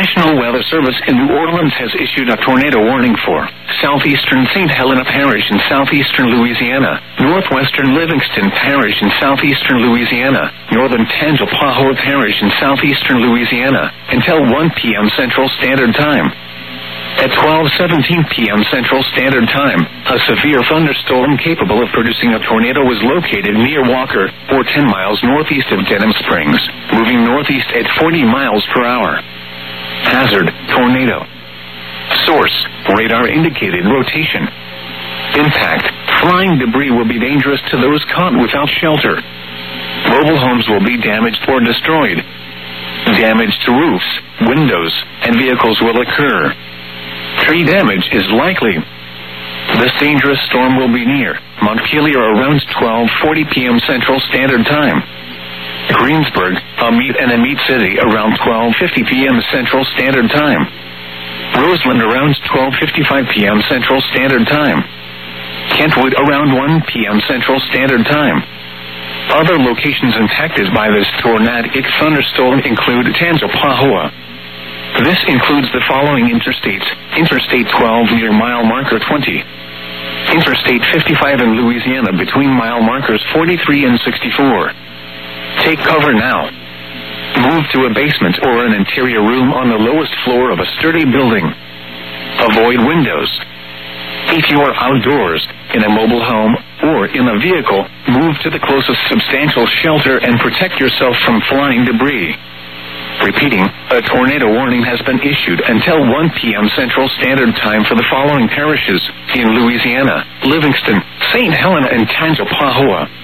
National Weather Service in New Orleans has issued a tornado warning for southeastern St. Helena Parish in southeastern Louisiana, northwestern Livingston Parish in southeastern Louisiana, northern Tangipahoa Parish in southeastern Louisiana, until 1 p.m. Central Standard Time. At 12:17 p.m. Central Standard Time, a severe thunderstorm capable of producing a tornado was located near Walker, or 10 miles northeast of Denham Springs, moving northeast at 40 miles per hour. Hazard, tornado. Source, radar indicated rotation. Impact, flying debris will be dangerous to those caught without shelter. Mobile homes will be damaged or destroyed. Damage to roofs, windows, and vehicles will occur. Tree damage is likely. This dangerous storm will be near Montpelier around 12:40 p.m. Central Standard Time. Greensburg, a meat city, around 12:50 p.m. Central Standard Time. Roseland around 12:55 p.m. Central Standard Time. Kentwood around 1 p.m. Central Standard Time. Other locations impacted by this tornadic thunderstorm include Tangipahoa. This includes the following interstates: Interstate 12 near mile marker 20. Interstate 55 in Louisiana between mile markers 43 and 64. Take cover now. Move to a basement or an interior room on the lowest floor of a sturdy building. Avoid windows. If you are outdoors, in a mobile home, or in a vehicle, move to the closest substantial shelter and protect yourself from flying debris. Repeating, a tornado warning has been issued until 1 p.m. Central Standard Time for the following parishes in Louisiana: Livingston, St. Helena, and Tangipahoa.